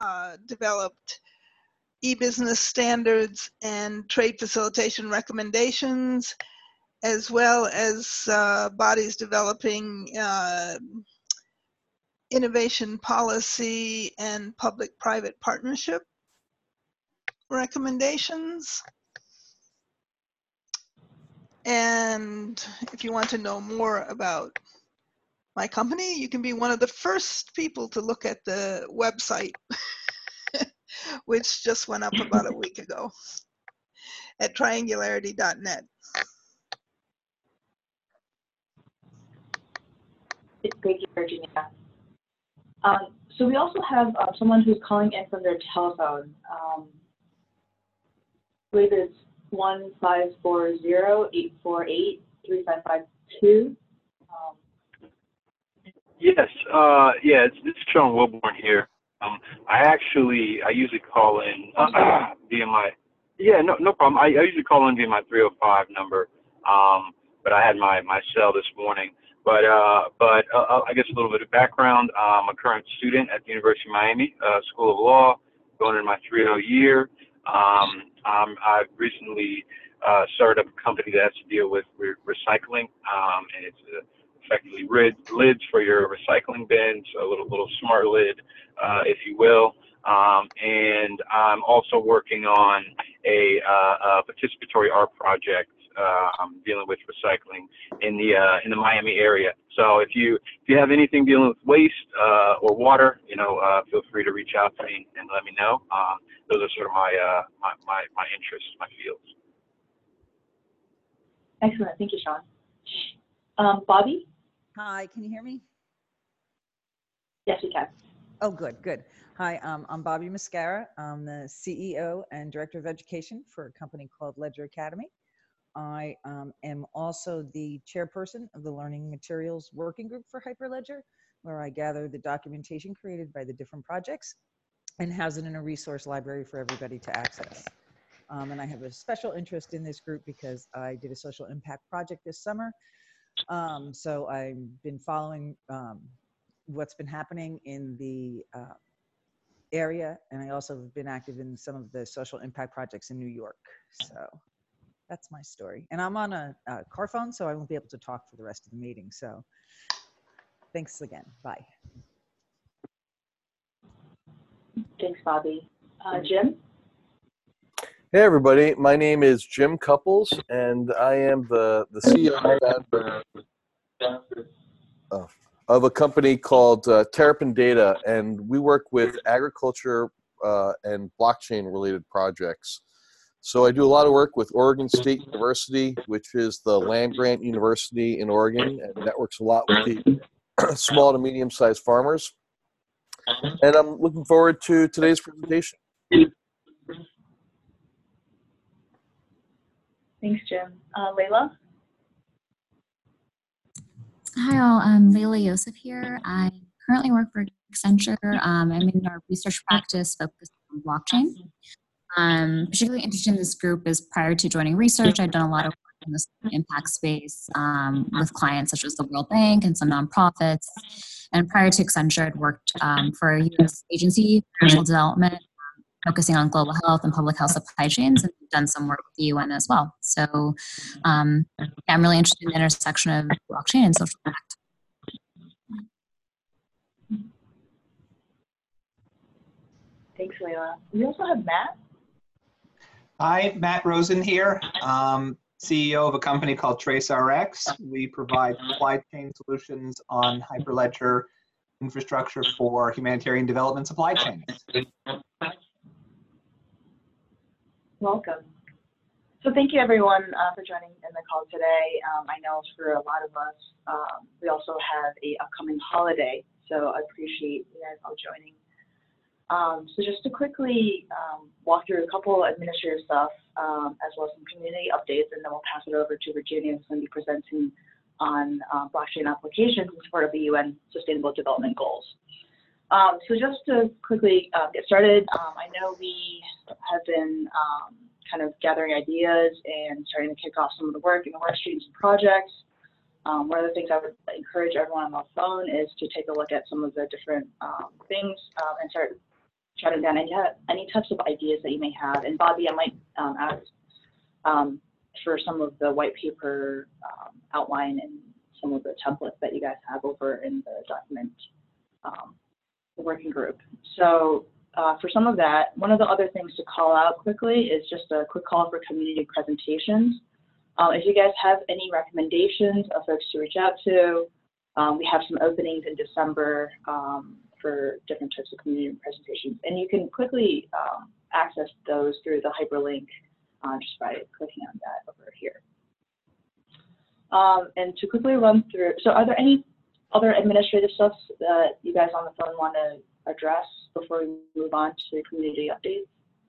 developed e-business standards and trade facilitation recommendations, as well as bodies developing innovation policy and public-private partnership recommendations. And if you want to know more about my company, you can be one of the first people to look at the website, which just went up about a week ago at triangularity.net. Thank you, Virginia. So we also have someone who's calling in from their telephone. I believe it's 1-540-848-3552. Yes, yeah, it's Sean Wilborn here. I usually call in via my, no problem. I usually call in via my 305 number, but I had my cell this morning. But I guess a little bit of background. I'm a current student at the University of Miami School of Law, going in my 3.0 year. I've recently started up a company that has to deal with recycling, and it's effectively lids for your recycling bins, a little smart lid, if you will. And I'm also working on a participatory art project. I'm dealing with recycling in the Miami area. So if you have anything dealing with waste or water, feel free to reach out to me and let me know. Those are sort of my interests, my fields. Excellent, thank you, Sean. Bobby? Hi, can you hear me? Yes, we can. Oh, good. Hi, I'm Bobby Mascara. I'm the CEO and Director of Education for a company called Ledger Academy. I am also the chairperson of the Learning Materials Working Group for Hyperledger, where I gather the documentation created by the different projects and house it in a resource library for everybody to access. And I have a special interest in this group because I did a social impact project this summer. So I've been following what's been happening in the area, and I also have been active in some of the social impact projects in New York. So that's my story. And I'm on a car phone, so I won't be able to talk for the rest of the meeting. So thanks again. Bye. Thanks, Bobby. Jim? Hey, everybody. My name is Jim Couples, and I am the CEO of a company called Terrapin Data, and we work with agriculture and blockchain-related projects. So I do a lot of work with Oregon State University, which is the land-grant university in Oregon, and networks a lot with the small to medium-sized farmers. And I'm looking forward to today's presentation. Thanks, Jim. Layla? Hi all, I'm Layla Yosef here. I currently work for Accenture. I'm in our research practice focused on blockchain. I'm particularly interested in this group as prior to joining research, I'd done a lot of work in the impact space with clients such as the World Bank and some nonprofits. And prior to Accenture, I'd worked for a U.S. agency for international development, focusing on global health and public health supply chains, and done some work with the UN as well. So I'm really interested in the intersection of blockchain and social impact. Thanks, Layla. We also have Matt. Hi, Matt Rosen here, CEO of a company called TraceRx. We provide supply chain solutions on Hyperledger infrastructure for humanitarian development supply chains. Welcome. So thank you everyone for joining in the call today. I know for a lot of us, we also have an upcoming holiday, so I appreciate you guys all joining. So just to quickly walk through a couple administrative stuff, as well as some community updates, and then we'll pass it over to Virginia, who's going to be presenting on blockchain applications in support of the UN Sustainable Development Goals. So just to quickly get started, I know we have been kind of gathering ideas and starting to kick off some of the work in the work streams and projects. One of the things I would encourage everyone on the phone is to take a look at some of the different things and start jotting down any types of ideas that you may have. And Bobby, I might ask for some of the white paper outline and some of the templates that you guys have over in the document, the working group. So for some of that, one of the other things to call out quickly is just a quick call for community presentations. If you guys have any recommendations of folks to reach out to, we have some openings in December for different types of community presentations. And you can quickly access those through the hyperlink just by clicking on that over here. And to quickly run through, so are there any other administrative stuff that you guys on the phone want to address before we move on to community updates?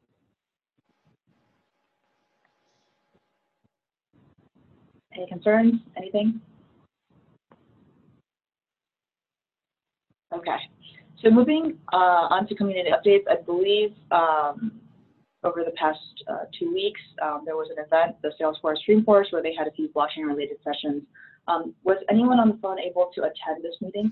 Any concerns, anything? Okay, so moving on to community updates, I believe over the past 2 weeks, there was an event, the Salesforce Dreamforce, where they had a few blockchain related sessions. Was anyone on the phone able to attend this meeting?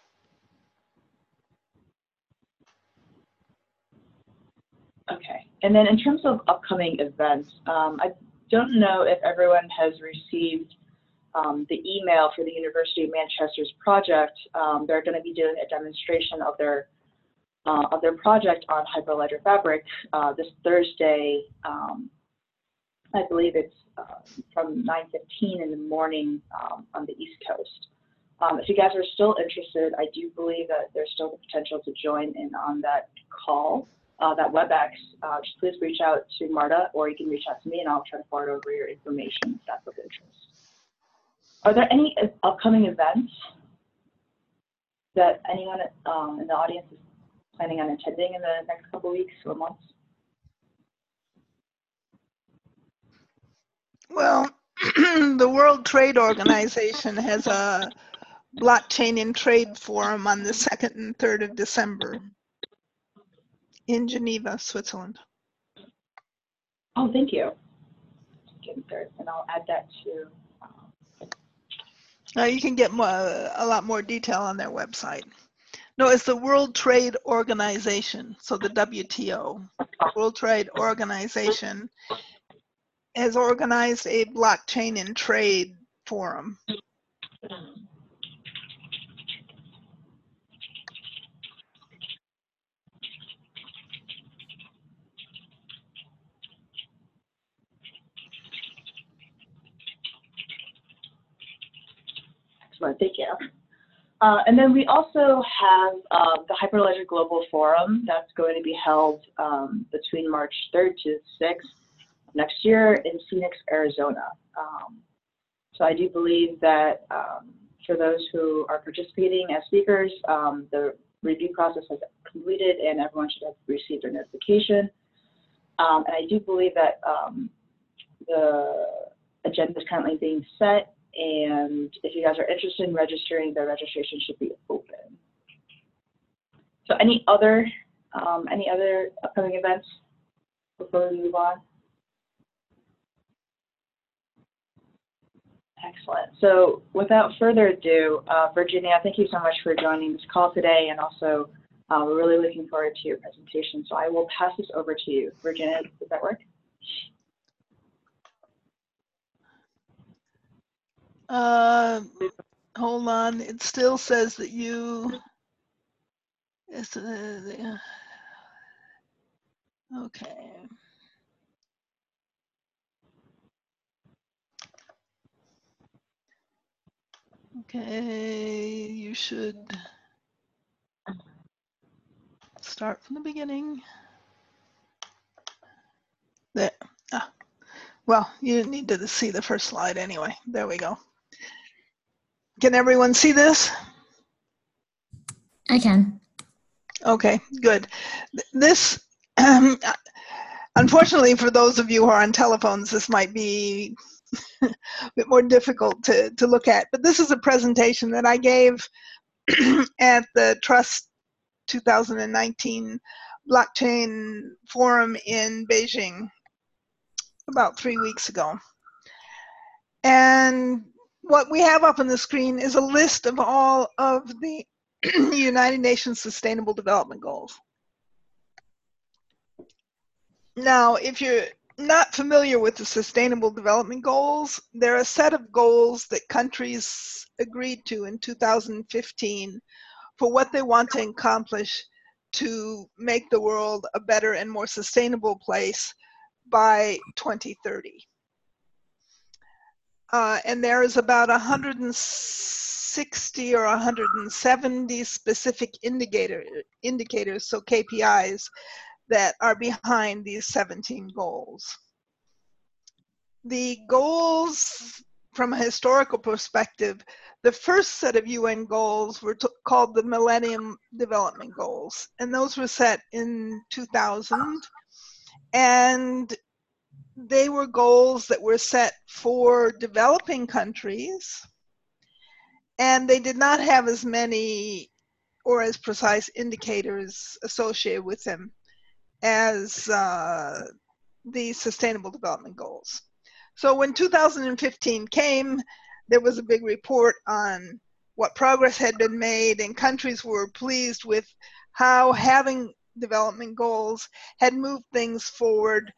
Okay, and then in terms of upcoming events, I don't know if everyone has received the email for the University of Manchester's project. They're going to be doing a demonstration of their project on Hyperledger Fabric this Thursday. I believe it's from 9:15 in the morning on the East Coast. If you guys are still interested, I do believe that there's still the potential to join in on that call, that WebEx. Just please reach out to Marta, or you can reach out to me and I'll try to forward over your information if that's of interest. Are there any upcoming events that anyone in the audience is planning on attending in the next couple of weeks or months? Well, the World Trade Organization has a blockchain in trade forum on the 2nd and 3rd of December in Geneva, Switzerland. Oh, thank you. And I'll add that to. You can get a lot more detail on their website. No, it's the World Trade Organization, so the WTO. World Trade Organization has organized a blockchain in trade forum. Excellent, thank you. And then we also have the Hyperledger Global Forum that's going to be held between March 3rd to 6th next year in Phoenix, Arizona. So I do believe that for those who are participating as speakers, the review process has completed and everyone should have received their notification. And I do believe that the agenda is currently being set. And if you guys are interested in registering, the registration should be open. So any other upcoming events before we move on? Excellent. So without further ado, Virginia, thank you so much for joining this call today, and also we're really looking forward to your presentation. So I will pass this over to you. Virginia, does that work? Hold on, it still says that you, okay. Okay, you should start from the beginning. There. Ah. Well, you didn't need to see the first slide anyway. There we go. Can everyone see this? I can. Okay, good. This, unfortunately for those of you who are on telephones, this might be a bit more difficult to look at, but this is a presentation that I gave at the Trust 2019 Blockchain Forum in Beijing about 3 weeks ago. And what we have up on the screen is a list of all of the United Nations Sustainable Development Goals. Now, if you're not familiar with the Sustainable Development Goals, they're a set of goals that countries agreed to in 2015 for what they want to accomplish to make the world a better and more sustainable place by 2030. And there is about 160 or 170 specific indicators, so KPIs, that are behind these 17 goals. The goals, from a historical perspective, the first set of UN goals were called the Millennium Development Goals, and those were set in 2000, and they were goals that were set for developing countries, and they did not have as many or as precise indicators associated with them as the Sustainable Development Goals. So when 2015 came, there was a big report on what progress had been made, and countries were pleased with how having development goals had moved things forward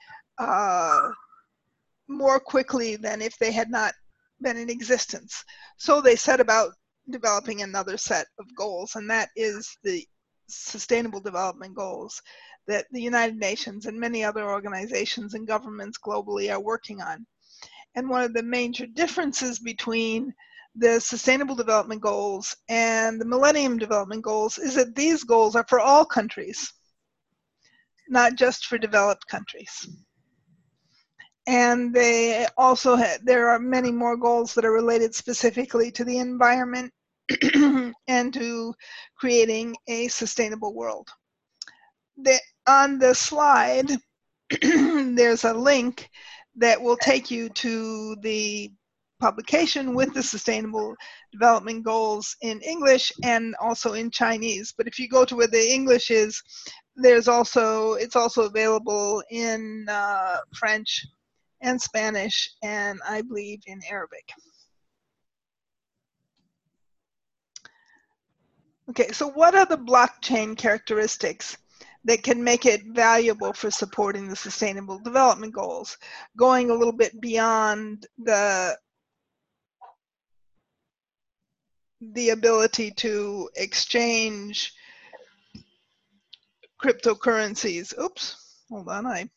more quickly than if they had not been in existence. So they set about developing another set of goals, and that is the Sustainable Development Goals that the United Nations and many other organizations and governments globally are working on. And one of the major differences between the Sustainable Development Goals and the Millennium Development Goals is that these goals are for all countries, not just for developed countries. And they also there are many more goals that are related specifically to the environment and to creating a sustainable world. On the slide, there's a link that will take you to the publication with the Sustainable Development Goals in English and also in Chinese. But if you go to where the English is, it's also available in French and Spanish, and I believe in Arabic. Okay, so what are the blockchain characteristics that can make it valuable for supporting the Sustainable Development Goals? Going a little bit beyond the ability to exchange cryptocurrencies. Oops, hold on,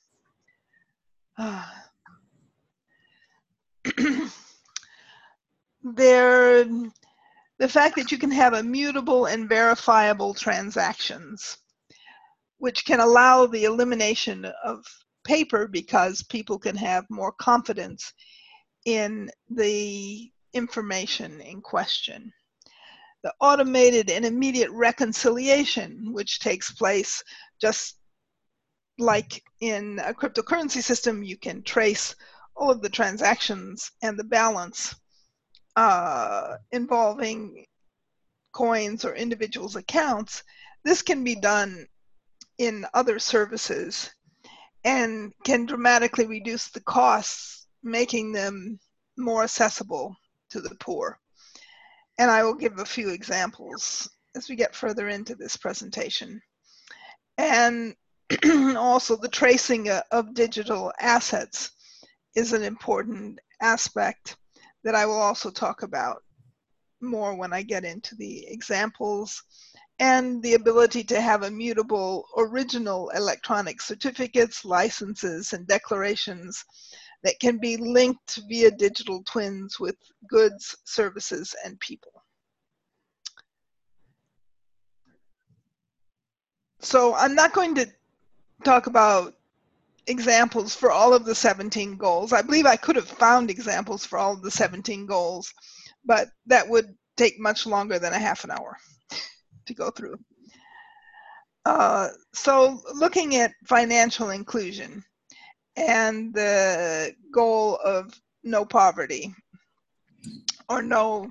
the fact that you can have immutable and verifiable transactions, which can allow the elimination of paper because people can have more confidence in the information in question. The automated and immediate reconciliation, which takes place just like in a cryptocurrency system, you can trace all of the transactions and the balance involving coins or individuals' accounts. This can be done in other services and can dramatically reduce the costs, making them more accessible to the poor. And I will give a few examples as we get further into this presentation. And also the tracing of digital assets is an important aspect that I will also talk about more when I get into the examples, and the ability to have immutable original electronic certificates, licenses, and declarations that can be linked via digital twins with goods, services, and people. So I'm not going to talk about examples for all of the 17 goals. I believe I could have found examples for all of the 17 goals, but that would take much longer than a half an hour to go through. So looking at financial inclusion and the goal of no poverty or no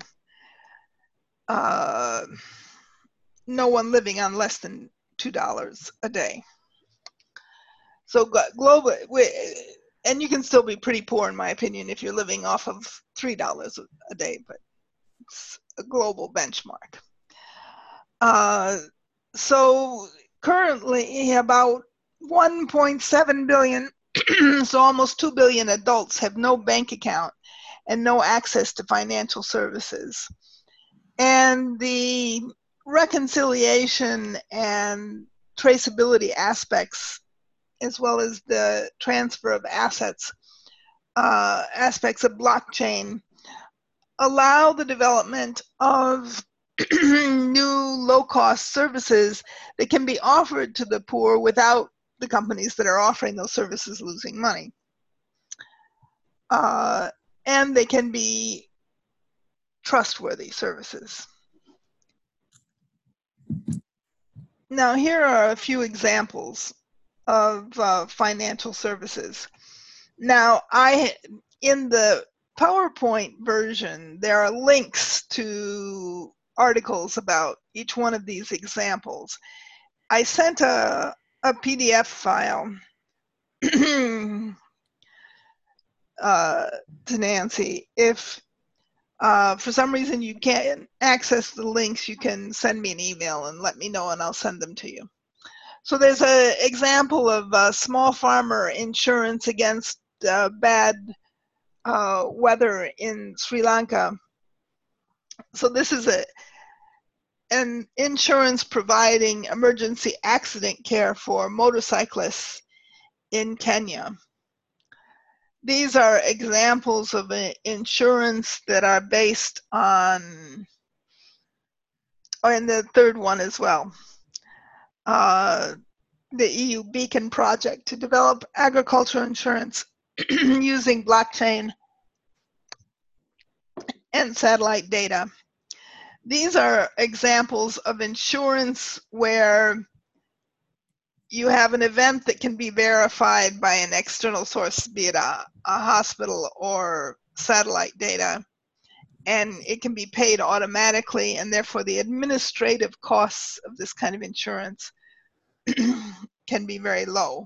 one living on less than $2 a day. So global, and you can still be pretty poor in my opinion if you're living off of $3 a day, but it's a global benchmark. So currently about 1.7 billion, so almost 2 billion adults have no bank account and no access to financial services. And the reconciliation and traceability aspects, as well as the transfer of assets, aspects of blockchain, allow the development of new low-cost services that can be offered to the poor without the companies that are offering those services losing money. And they can be trustworthy services. Now, here are a few examples of financial services. Now, in the PowerPoint version, there are links to articles about each one of these examples. I sent a PDF file to Nancy. If for some reason you can't access the links, you can send me an email and let me know, and I'll send them to you. So there's an example of small farmer insurance against bad weather in Sri Lanka. So this is an insurance providing emergency accident care for motorcyclists in Kenya. These are examples of insurance that are based on, and the third one as well, the EU Beacon project to develop agricultural insurance using blockchain and satellite data. These are examples of insurance where you have an event that can be verified by an external source, be it a hospital or satellite data, and it can be paid automatically, and therefore the administrative costs of this kind of insurance can be very low.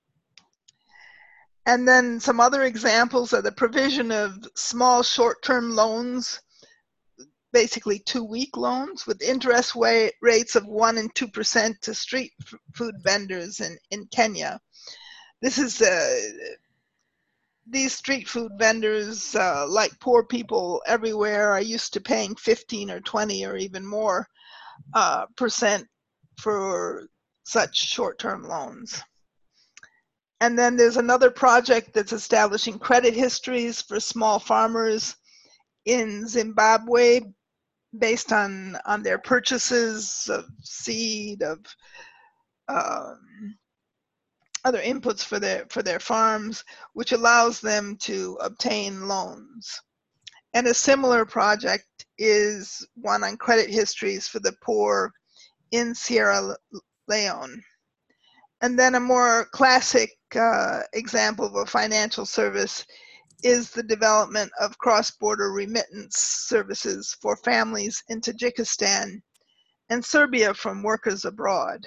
And then some other examples are the provision of small short-term loans, basically 2-week loans with interest rates of 1% and 2% to street food vendors in Kenya. This is these street food vendors, like poor people everywhere, are used to paying 15 or 20 or even more percent for such short-term loans. And then there's another project that's establishing credit histories for small farmers in Zimbabwe based on their purchases of seed, of other inputs for their farms, which allows them to obtain loans. And a similar project is one on credit histories for the poor in Sierra Leone. And then a more classic example of a financial service is the development of cross-border remittance services for families in Tajikistan and Serbia from workers abroad.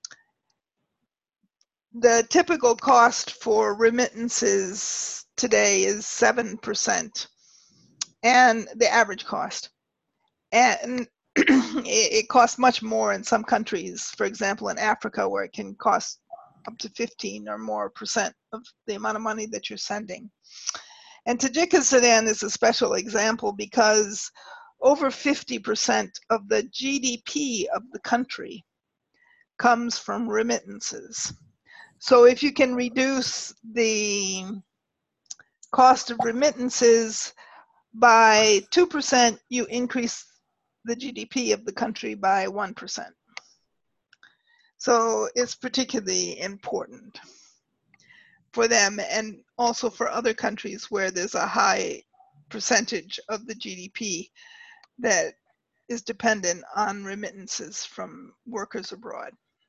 The typical cost for remittances today is 7%, and the average cost. And it costs much more in some countries, for example, in Africa, where it can cost up to 15 or more % of the amount of money that you're sending. And Tajikistan is a special example because over 50% of the GDP of the country comes from remittances. So if you can reduce the cost of remittances by 2%, you increase the GDP of the country by 1%. So it's particularly important for them, and also for other countries where there's a high percentage of the GDP that is dependent on remittances from workers abroad.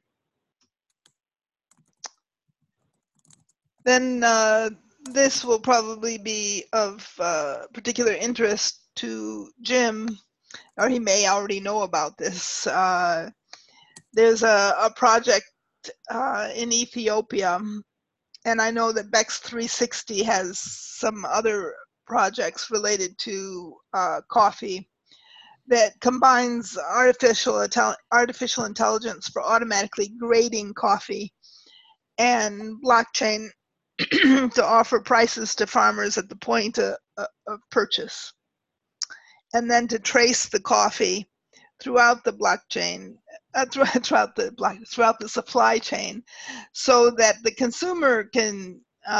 Then this will probably be of particular interest to Jim, or he may already know about this. There's a project in Ethiopia, and I know that BEX 360 has some other projects related to coffee that combines artificial intelligence for automatically grading coffee and blockchain to offer prices to farmers at the point of purchase, and then to trace the coffee throughout the blockchain, throughout the supply chain, so that the consumer can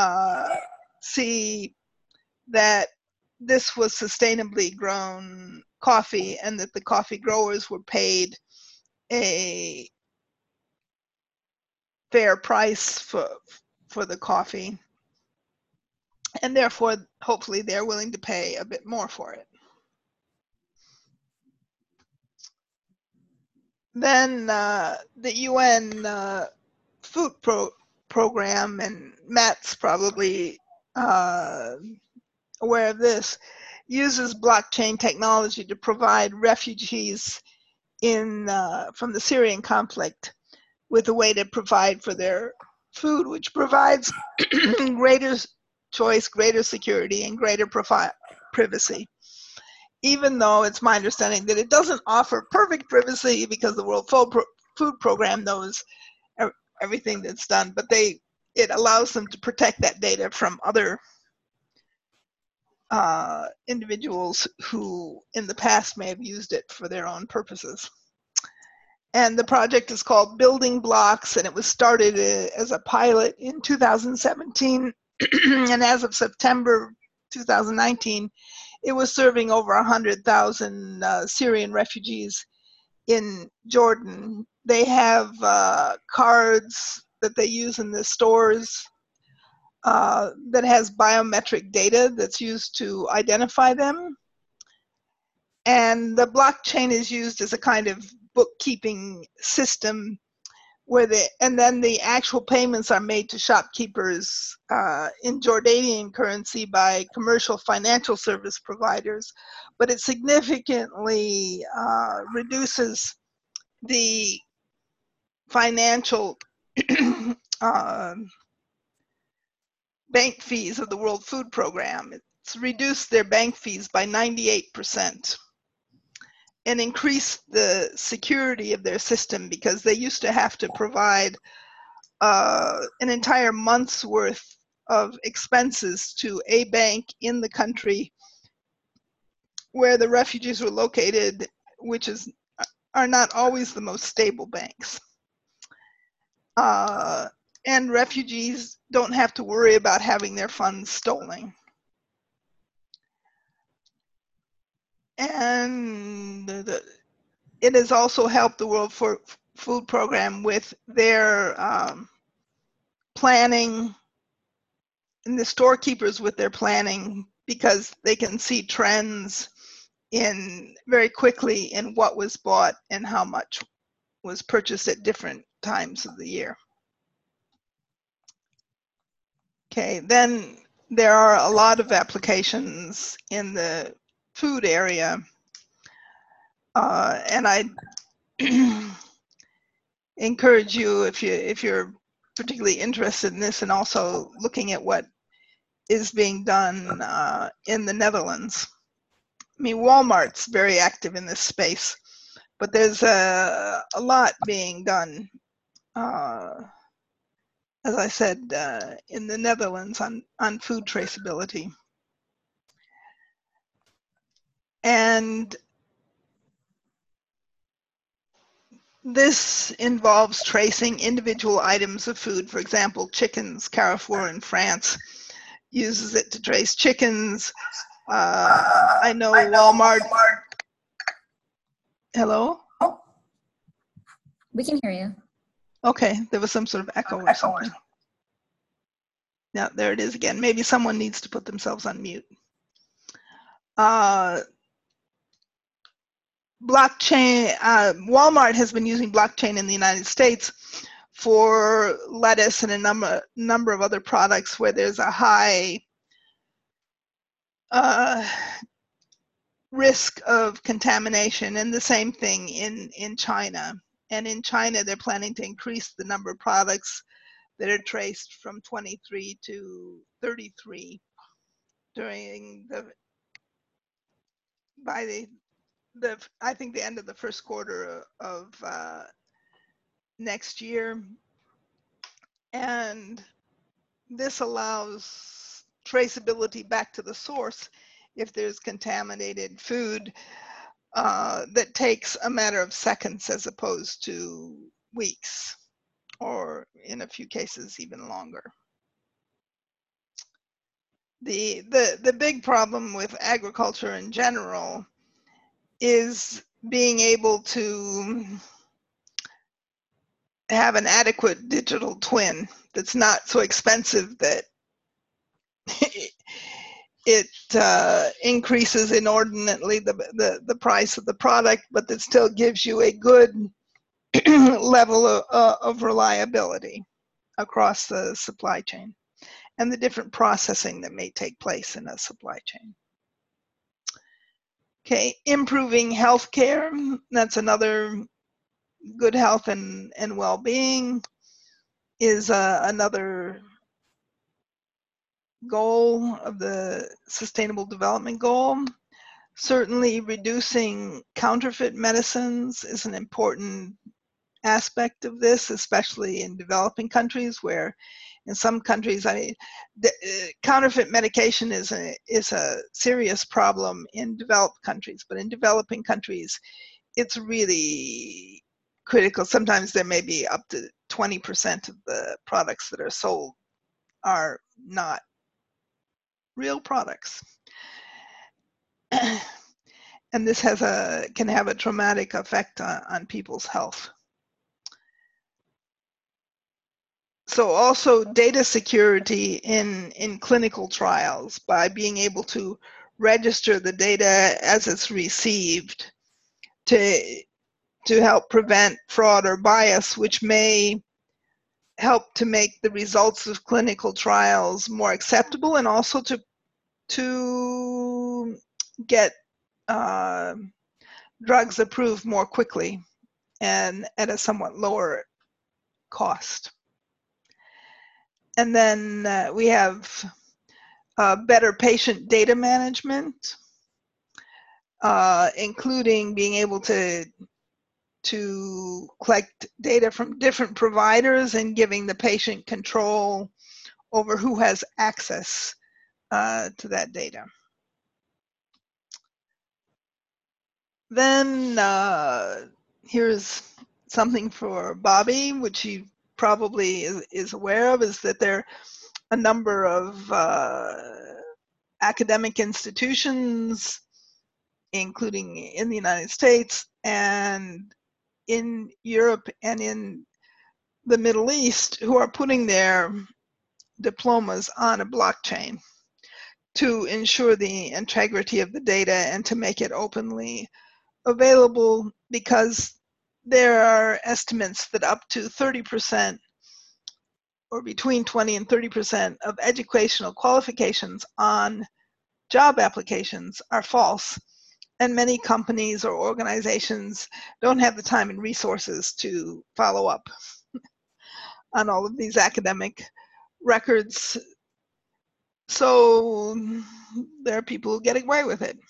see that this was sustainably grown coffee and that the coffee growers were paid a fair price for the coffee, and therefore hopefully they're willing to pay a bit more for it. Then the UN food program, and Matt's probably aware of this, uses blockchain technology to provide refugees from the Syrian conflict with a way to provide for their food, which provides greater choice, greater security, and greater privacy. Even though it's my understanding that it doesn't offer perfect privacy because the World Food Program knows everything that's done, but it allows them to protect that data from other individuals who in the past may have used it for their own purposes. And the project is called Building Blocks, and it was started as a pilot in 2017. And as of September 2019, it was serving over 100,000 Syrian refugees in Jordan. They have cards that they use in the stores that has biometric data that's used to identify them. And the blockchain is used as a kind of bookkeeping system and then the actual payments are made to shopkeepers in Jordanian currency by commercial financial service providers, but it significantly reduces the financial bank fees of the World Food Program. It's reduced their bank fees by 98%. And increase the security of their system, because they used to have to provide an entire month's worth of expenses to a bank in the country where the refugees were located, which are not always the most stable banks. And refugees don't have to worry about having their funds stolen. And it has also helped the World Food Program with their planning, and the storekeepers with their planning, because they can see trends very quickly in what was bought and how much was purchased at different times of the year. Okay, then there are a lot of applications in the food area, and I encourage you, if you're particularly interested in this, and also looking at what is being done in the Netherlands. I mean, Walmart's very active in this space, but there's a lot being done, as I said, in the Netherlands on food traceability. And this involves tracing individual items of food. For example, chickens. Carrefour in France uses it to trace chickens. I know Walmart. Hello? We can hear you. Okay, there was some sort of echo or something. Yeah, there it is again. Maybe someone needs to put themselves on mute. Blockchain, Walmart has been using blockchain in the United States for lettuce and a number of other products where there's a high risk of contamination, and the same thing in China. And in China, they're planning to increase the number of products that are traced from 23 to 33 by I think the end of the first quarter of next year. And this allows traceability back to the source if there's contaminated food that takes a matter of seconds as opposed to weeks, or in a few cases even longer. The big problem with agriculture in general is being able to have an adequate digital twin that's not so expensive that it increases inordinately the price of the product, but that still gives you a good level of reliability across the supply chain and the different processing that may take place in a supply chain. Okay, improving healthcare, that's another. Good health and well-being is another goal of the Sustainable Development Goal. Certainly reducing counterfeit medicines is an important aspect of this, especially in developing countries, where in some countries, counterfeit medication is a serious problem in developed countries, but in developing countries, it's really critical. Sometimes there may be up to 20% of the products that are sold are not real products. And this can have a traumatic effect on people's health. So also data security in clinical trials, by being able to register the data as it's received to help prevent fraud or bias, which may help to make the results of clinical trials more acceptable, and also to get drugs approved more quickly and at a somewhat lower cost. And then we have better patient data management, including being able to collect data from different providers and giving the patient control over who has access to that data. Then here's something for Bobby, which he probably is aware of, is that there are a number of academic institutions, including in the United States and in Europe and in the Middle East, who are putting their diplomas on a blockchain to ensure the integrity of the data and to make it openly available, because there are estimates that up to 30% or between 20 and 30% of educational qualifications on job applications are false. And many companies or organizations don't have the time and resources to follow up on all of these academic records. So there are people who get away with it.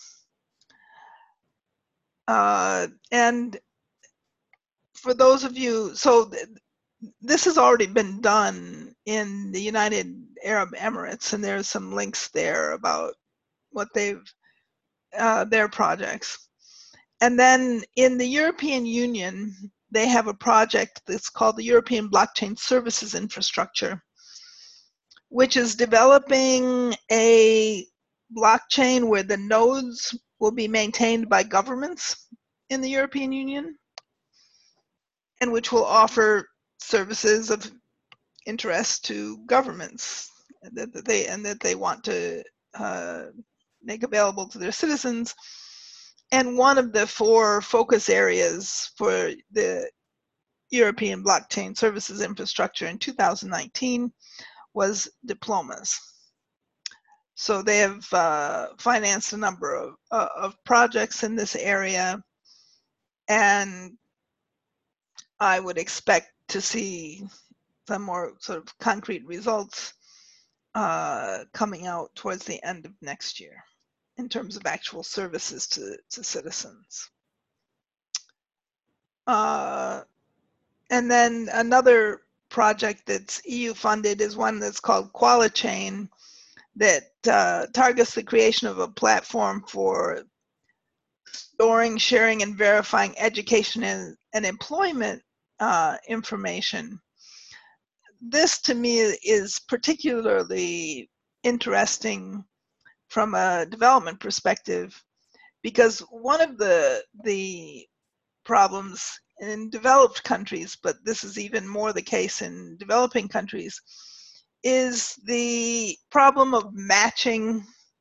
And for those of you, so this has already been done in the United Arab Emirates, and there's some links there about what their projects. And then in the European Union, they have a project that's called the European Blockchain Services Infrastructure, which is developing a blockchain where the nodes will be maintained by governments in the European Union, and which will offer services of interest to governments that they want to make available to their citizens. And one of the 4 focus areas for the European Blockchain Services Infrastructure in 2019 was diplomas. So they have financed a number of projects in this area, and I would expect to see some more sort of concrete results coming out towards the end of next year in terms of actual services to citizens. And then another project that's EU funded is one that's called QualiChain, that targets the creation of a platform for storing, sharing, and verifying education and employment information. This to me is particularly interesting from a development perspective, because one of the problems in developed countries, but this is even more the case in developing countries, is the problem of matching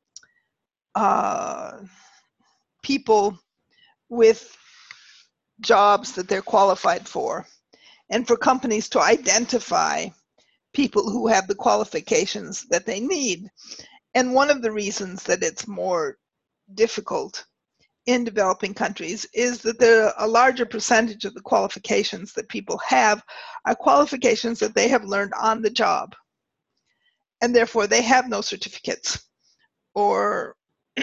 people with jobs that they're qualified for, and for companies to identify people who have the qualifications that they need. And one of the reasons that it's more difficult in developing countries is that a larger percentage of the qualifications that people have are qualifications that they have learned on the job, and therefore they have no certificates or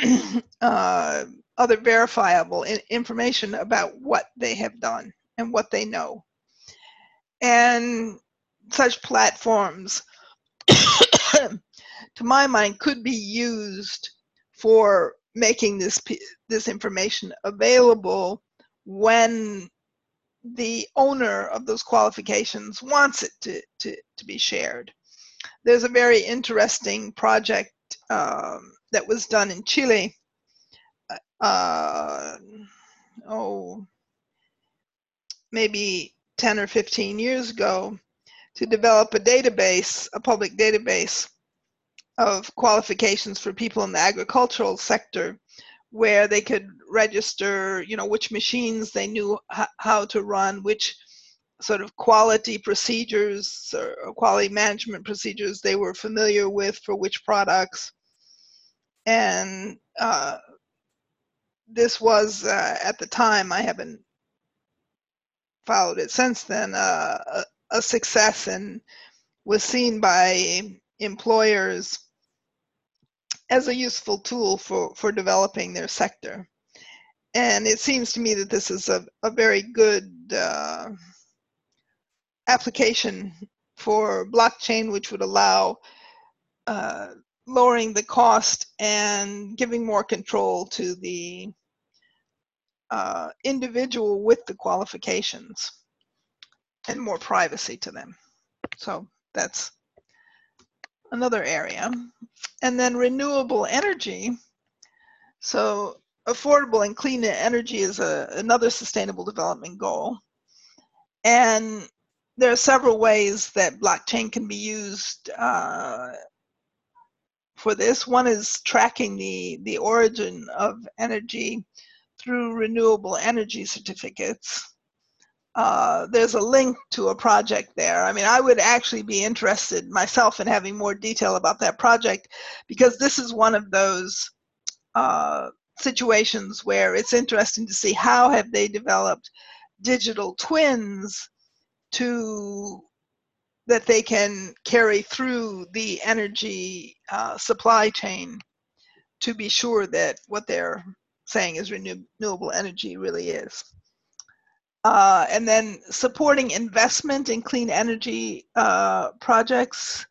other verifiable information about what they have done and what they know. And such platforms, to my mind, could be used for making this information available when the owner of those qualifications wants it to be shared. There's a very interesting project that was done in Chile, maybe 10 or 15 years ago, to develop a database, a public database of qualifications for people in the agricultural sector, where they could register, which machines they knew how to run, which sort of quality procedures or quality management procedures they were familiar with for which products. And this was, at the time, I haven't followed it since then, a success, and was seen by employers as a useful tool for developing their sector. And it seems to me that this is a very good application for blockchain, which would allow lowering the cost and giving more control to the individual with the qualifications and more privacy to them. So that's another area. And then renewable energy. So affordable and clean energy is another sustainable development goal. And there are several ways that blockchain can be used for this. One is tracking the origin of energy through renewable energy certificates. There's a link to a project there. I mean, I would actually be interested myself in having more detail about that project, because this is one of those situations where it's interesting to see how have they developed digital twins that they can carry through the energy supply chain to be sure that what they're saying is renewable energy really is. And then supporting investment in clean energy projects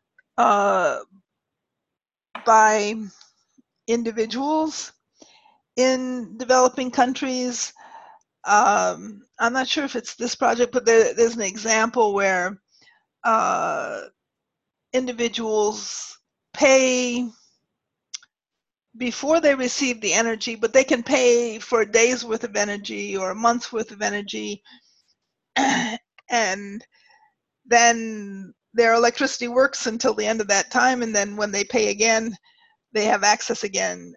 by individuals in developing countries. I'm not sure if it's this project, but there's an example where individuals pay before they receive the energy, but they can pay for a day's worth of energy or a month's worth of energy, and then their electricity works until the end of that time, and then when they pay again, they have access again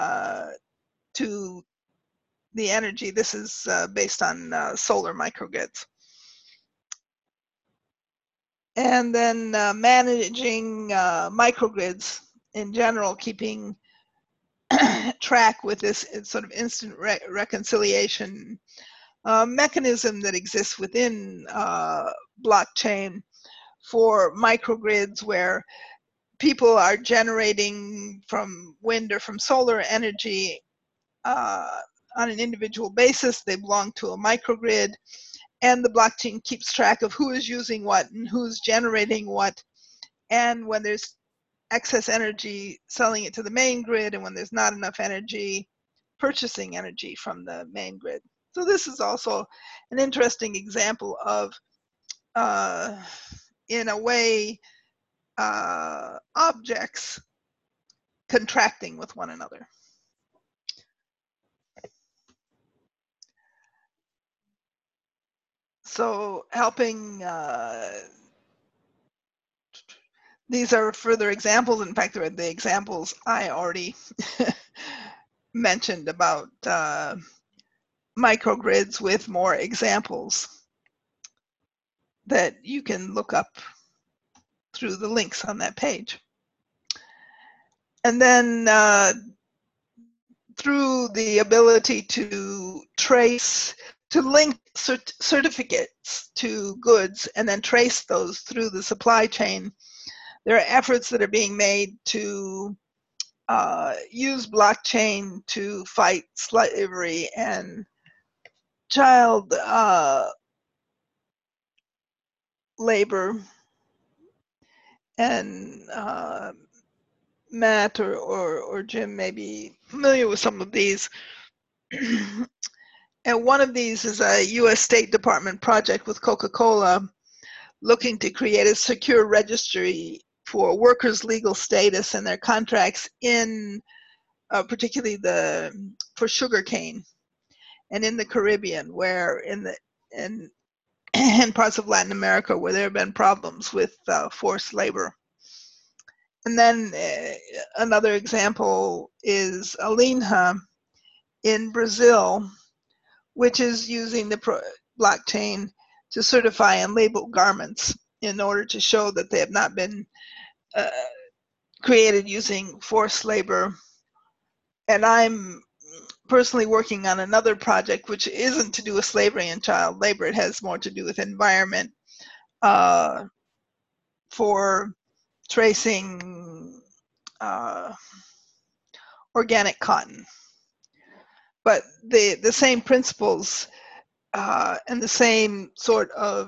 to the energy. This is based on solar microgrids. And then managing microgrids in general, keeping track with this sort of instant reconciliation mechanism that exists within blockchain for microgrids, where people are generating from wind or from solar energy on an individual basis. They belong to a microgrid, and the blockchain keeps track of who is using what and who's generating what, and when there's excess energy, selling it to the main grid, and when there's not enough energy, purchasing energy from the main grid. So this is also an interesting example of, in a way, objects contracting with one another. So helping, these are further examples. In fact, they're the examples I already mentioned about microgrids, with more examples that you can look up through the links on that page. And then through the ability to trace, to link certificates to goods and then trace those through the supply chain, there are efforts that are being made to use blockchain to fight slavery and child labor. And Matt or Jim may be familiar with some of these. And one of these is a U.S. State Department project with Coca-Cola, looking to create a secure registry for workers' legal status and their contracts in particularly for sugarcane and in the Caribbean, where in parts of Latin America where there have been problems with forced labor. And then another example is Alinha in Brazil, which is using the blockchain to certify and label garments in order to show that they have not been created using forced labor. And I'm personally working on another project which isn't to do with slavery and child labor. It has more to do with environment, for tracing organic cotton. But the same principles and the same sort of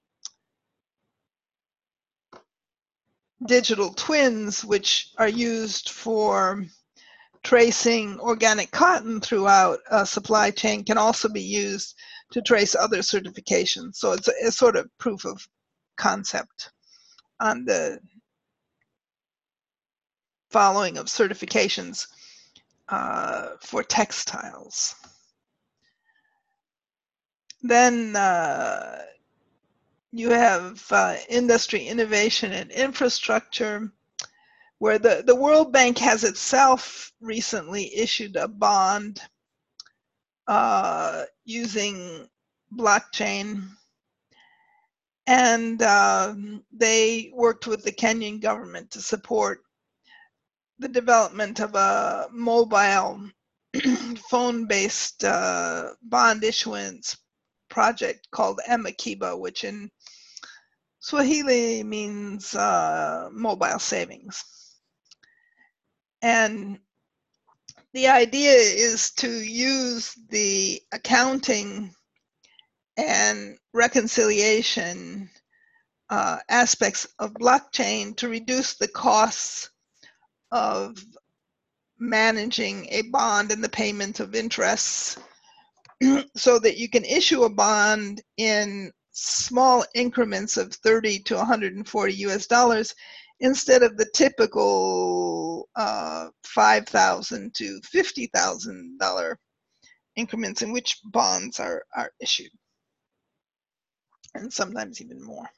digital twins, which are used for tracing organic cotton throughout a supply chain, can also be used to trace other certifications. So it's a sort of proof of concept on the following of certifications for textiles. Then you have industry, innovation, and infrastructure, where the World Bank has itself recently issued a bond using blockchain. And they worked with the Kenyan government to support the development of a mobile phone-based bond issuance project called M-Akiba, which in Swahili means mobile savings. And the idea is to use the accounting and reconciliation aspects of blockchain to reduce the costs of managing a bond and the payment of interests, so that you can issue a bond in small increments of 30 to 140 US dollars instead of the typical $5,000 to $50,000 increments in which bonds are issued, and sometimes even more.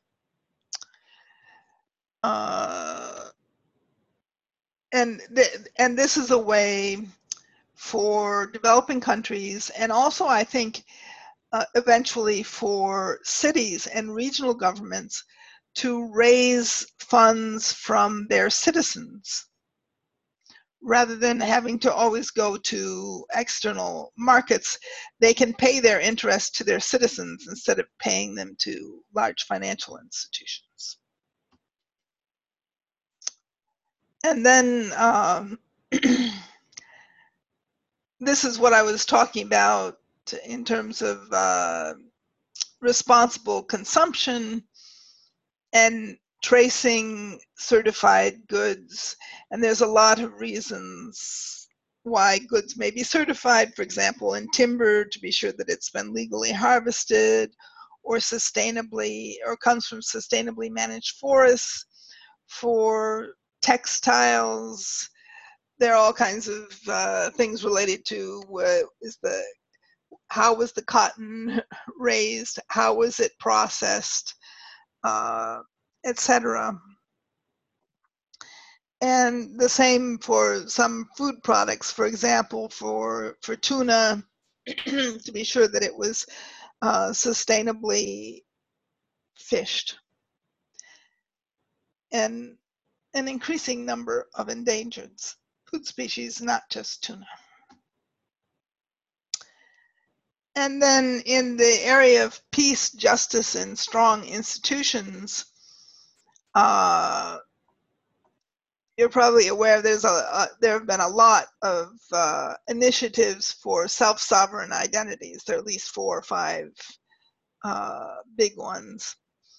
And this is a way for developing countries, and also I think eventually for cities and regional governments, to raise funds from their citizens rather than having to always go to external markets. They can pay their interest to their citizens instead of paying them to large financial institutions. And then this is what I was talking about in terms of responsible consumption and tracing certified goods. And there's a lot of reasons why goods may be certified, for example, in timber, to be sure that it's been legally harvested or sustainably, or comes from sustainably managed forests. For textiles, there are all kinds of things related to how was the cotton raised, how was it processed, etc. And the same for some food products. For example, for tuna, to be sure that it was sustainably fished. And an increasing number of endangered food species, not just tuna. And then in the area of peace, justice, and strong institutions, you're probably aware there have been a lot of initiatives for self-sovereign identities. There are at least 4 or 5 big ones.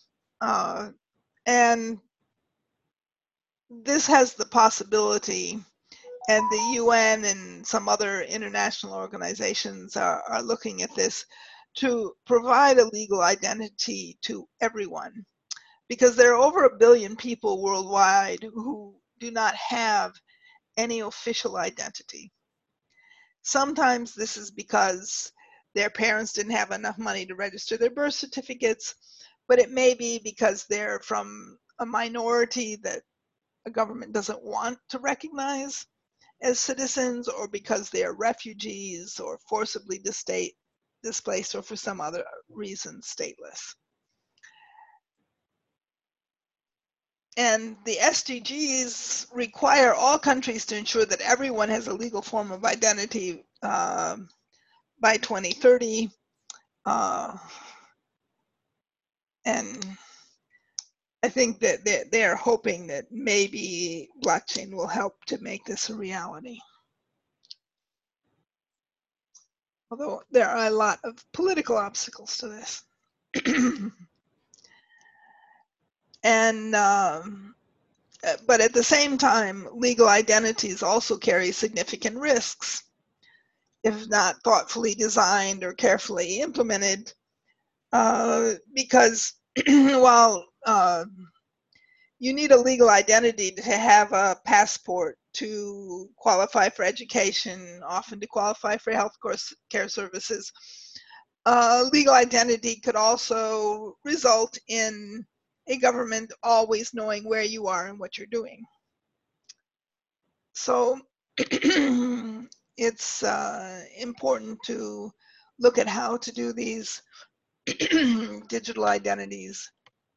And this has the possibility, and the UN and some other international organizations are looking at this, to provide a legal identity to everyone. Because there are over 1 billion people worldwide who do not have any official identity. Sometimes this is because their parents didn't have enough money to register their birth certificates, but it may be because they're from a minority that a government doesn't want to recognize as citizens, or because they are refugees or forcibly displaced, or for some other reason stateless. And the SDGs require all countries to ensure that everyone has a legal form of identity by 2030. And I think that they're hoping that maybe blockchain will help to make this a reality. Although there are a lot of political obstacles to this. And but at the same time, legal identities also carry significant risks if not thoughtfully designed or carefully implemented, because while you need a legal identity to have a passport to qualify for education, often to qualify for health care services, legal identity could also result in a government always knowing where you are and what you're doing. So it's important to look at how to do these digital identities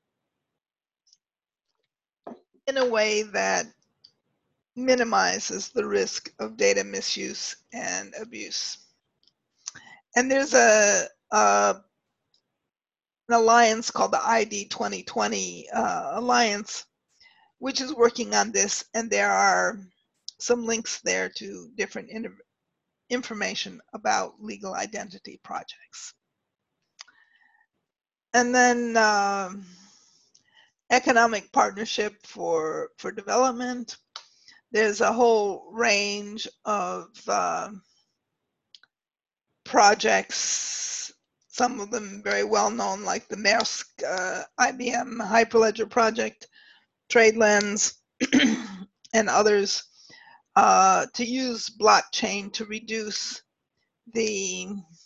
in a way that minimizes the risk of data misuse and abuse. And there's an alliance called the ID 2020 Alliance, which is working on this, and there are some links there to different information about legal identity projects. And then economic partnership for development. There's a whole range of projects, some of them very well known, like the Maersk IBM Hyperledger project, TradeLens, and others, to use blockchain to reduce the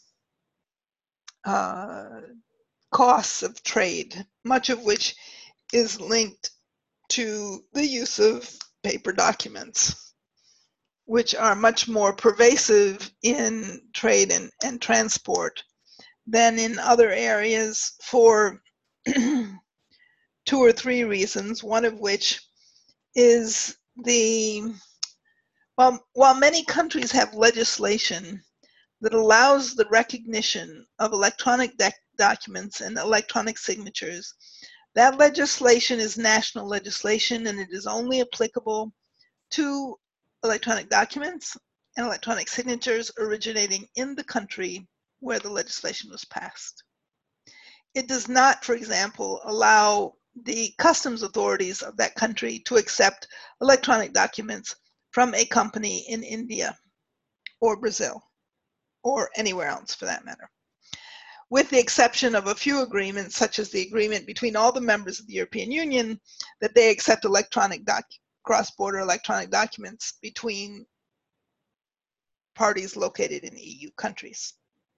costs of trade, much of which is linked to the use of paper documents, which are much more pervasive in trade and transport than in other areas for 2 or 3 reasons, one of which is while many countries have legislation that allows the recognition of electronic documents and electronic signatures, that legislation is national legislation, and it is only applicable to electronic documents and electronic signatures originating in the country where the legislation was passed. it does not, for example, allow the customs authorities of that country to accept electronic documents from a company in India or Brazil or anywhere else for that matter, with the exception of a few agreements, such as the agreement between all the members of the European Union that they accept cross-border electronic documents between parties located in EU countries.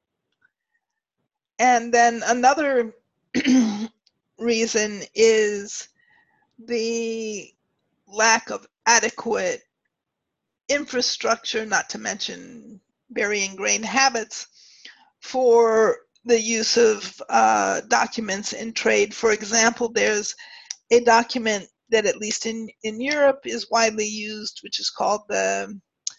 And then another reason is the lack of adequate infrastructure, not to mention very ingrained habits, for the use of documents in trade. For example, there's a document that, at least in Europe, is widely used, which is called the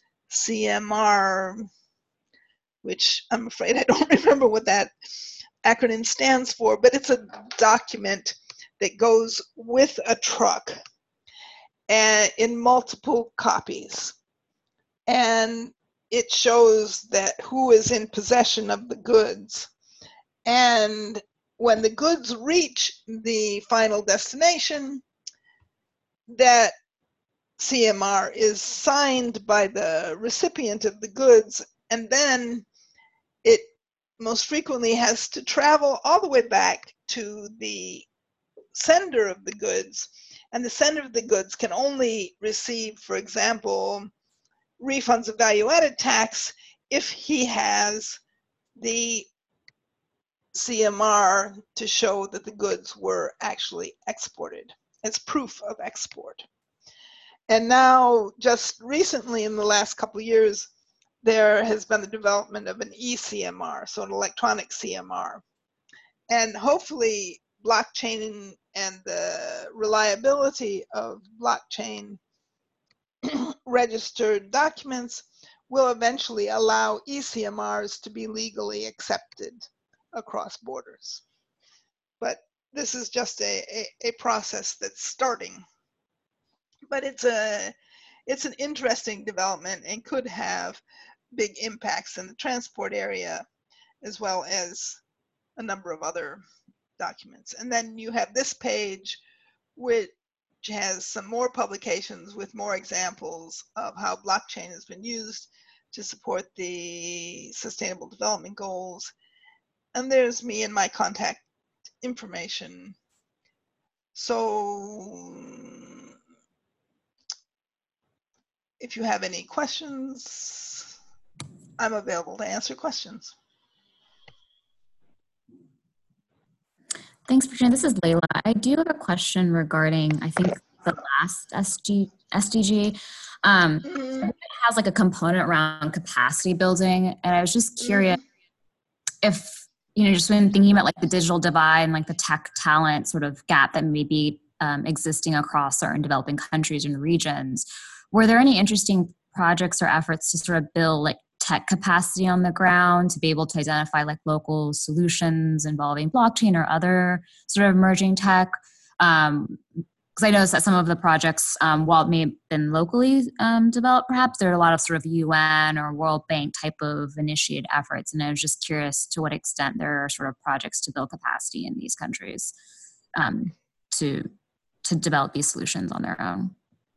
CMR, which I'm afraid I don't remember what that acronym stands for, but it's a document that goes with a truck and in multiple copies. And it shows that who is in possession of the goods. And when the goods reach the final destination, that CMR is signed by the recipient of the goods, and then it most frequently has to travel all the way back to the sender of the goods, and the sender of the goods can only receive, for example, refunds of value-added tax if he has the CMR to show that the goods were actually exported as proof of export. And now, just recently in the last couple of years, there has been the development of an eCMR, so an electronic CMR. And hopefully blockchain and the reliability of blockchain registered documents will eventually allow eCMRs to be legally accepted across borders. But this is just a process that's starting. But it's an interesting development and could have big impacts in the transport area, as well as a number of other documents. And then you have this page, which has some more publications with more examples of how blockchain has been used to support the Sustainable Development Goals. And there's me and my contact information. So if you have any questions, I'm available to answer questions. Thanks, Patricia. This is Layla. I do have a question regarding, I think, the last SDG. It has like a component around capacity building, and I was just curious if, just when thinking about like the digital divide and like the tech talent sort of gap that may be existing across certain developing countries and regions, were there any interesting projects or efforts to sort of build like tech capacity on the ground to be able to identify like local solutions involving blockchain or other sort of emerging tech? Because I noticed that some of the projects, while it may have been locally developed, perhaps there are a lot of sort of UN or World Bank type of initiated efforts. And I was just curious to what extent there are sort of projects to build capacity in these countries to develop these solutions on their own.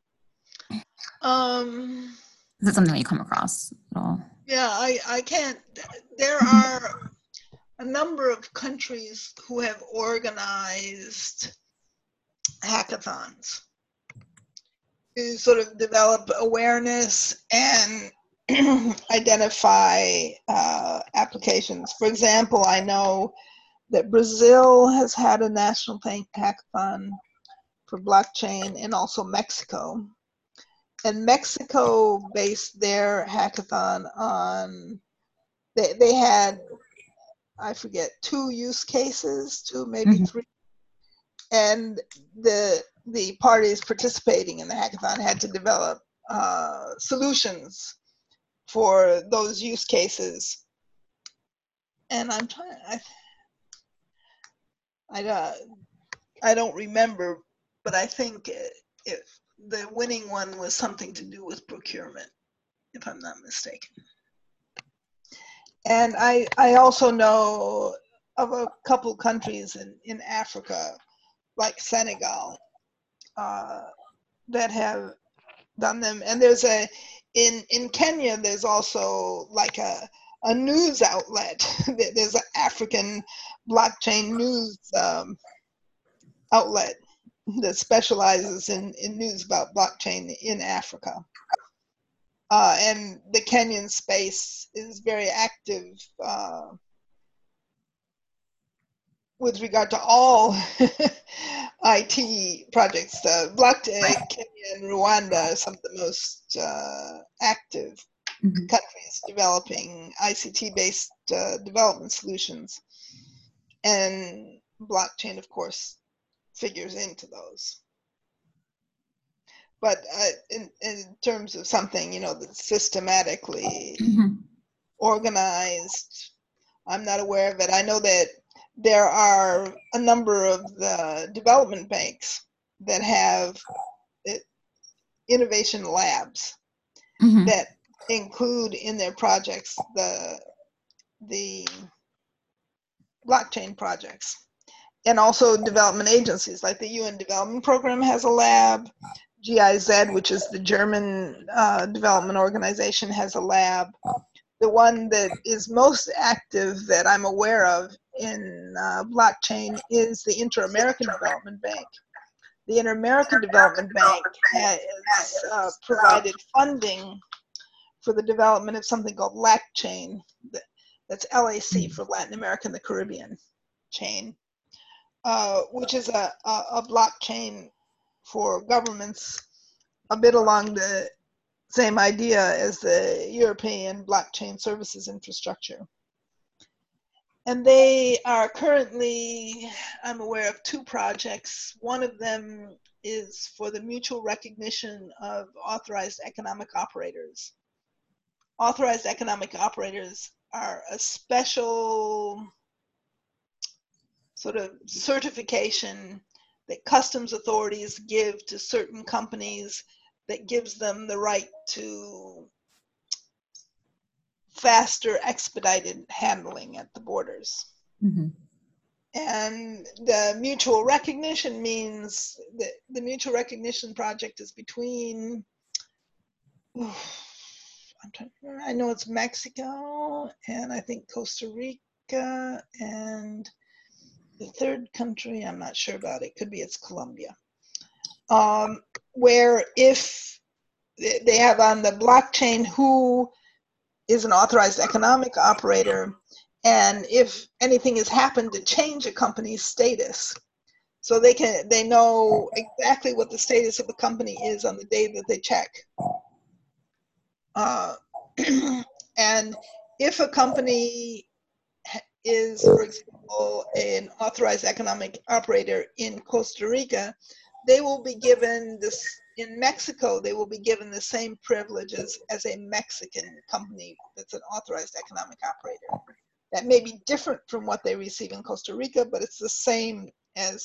Is that something that you come across at all? Yeah, I can't. There are a number of countries who have organized hackathons to sort of develop awareness and identify applications. For example, I know that Brazil has had a national hackathon for blockchain, and also Mexico. And Mexico based their hackathon on, they had, I forget, 2 use cases, 2, maybe 3. And the parties participating in the hackathon had to develop solutions for those use cases. And I'm trying, I don't remember, but I think if the winning one was something to do with procurement, if I'm not mistaken. And I also know of a couple countries in Africa, like Senegal, that have done them. And there's in Kenya, there's also like a news outlet. There's an African blockchain news outlet that specializes in news about blockchain in Africa. And the Kenyan space is very active with regard to all IT projects. Kenya and Rwanda are some of the most active countries developing ICT-based development solutions. And blockchain, of course, figures into those. But in terms of something, that's systematically organized, I'm not aware of it. I know that there are a number of the development banks that have innovation labs that include in their projects the blockchain projects. And also development agencies, like the UN Development Program has a lab. GIZ, which is the German development organization, has a lab. The one that is most active that I'm aware of in blockchain is the Inter-American Development Bank. The Inter-American Development Bank has provided funding for the development of something called LACchain. That's LAC for Latin America and the Caribbean chain. Which is a blockchain for governments, a bit along the same idea as the European blockchain services infrastructure. And they are currently, I'm aware of 2 projects. One of them is for the mutual recognition of authorized economic operators. Authorized economic operators are a special sort of certification that customs authorities give to certain companies that gives them the right to faster expedited handling at the borders. And the mutual recognition means that the mutual recognition project is between, I know it's Mexico and I think Costa Rica and the third country, I'm not sure about it, could be it's Colombia, where if they have on the blockchain who is an authorized economic operator, and if anything has happened to change a company's status, so they know exactly what the status of the company is on the day that they check. And if a company is, for example, an authorized economic operator in Costa Rica, they will be given this, in Mexico, they will be given the same privileges as a Mexican company that's an authorized economic operator. That may be different from what they receive in Costa Rica, but it's the same as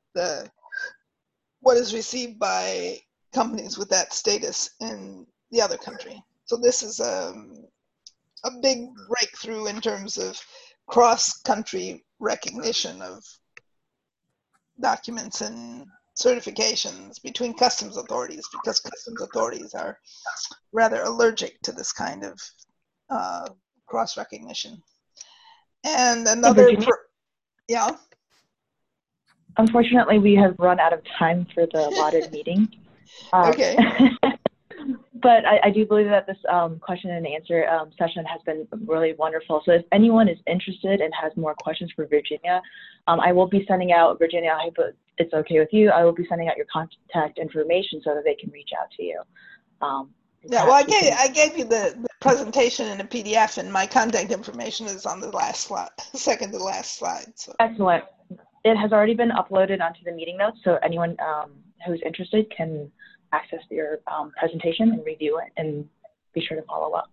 what is received by companies with that status in the other country. So this is a big breakthrough in terms of cross-country recognition of documents and certifications between customs authorities, because customs authorities are rather allergic to this kind of cross-recognition. And another, yeah? Unfortunately, we have run out of time for the allotted meeting. Okay. But I do believe that this question and answer session has been really wonderful. So if anyone is interested and has more questions for Virginia, I will be sending out, Virginia, I hope it's okay with you, I will be sending out your contact information so that they can reach out to you. Yeah, well, I gave you the presentation in a PDF, and my contact information is on the last slide, second to last slide. So. Excellent. It has already been uploaded onto the meeting notes, so anyone who's interested can access your presentation and review it, and be sure to follow up.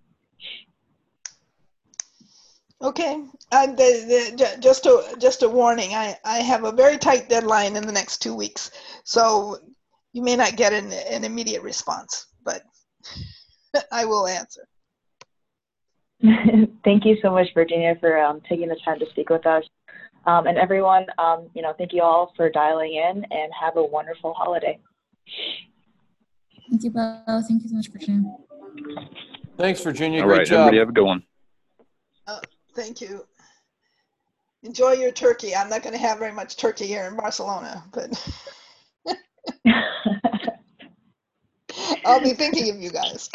Okay, just a warning, I have a very tight deadline in the next 2 weeks, so you may not get an immediate response, but I will answer. Thank you so much, Virginia, for taking the time to speak with us. And everyone, thank you all for dialing in, and have a wonderful holiday. Thank you both. Thank you so much for sharing. Thanks, Virginia. All Great right, job. everybody have a good one. Thank you. Enjoy your turkey. I'm not going to have very much turkey here in Barcelona, but I'll be thinking of you guys.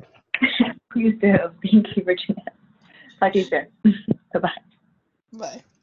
Please do. Thank you, Virginia. Talk to you soon. Bye-bye. Bye.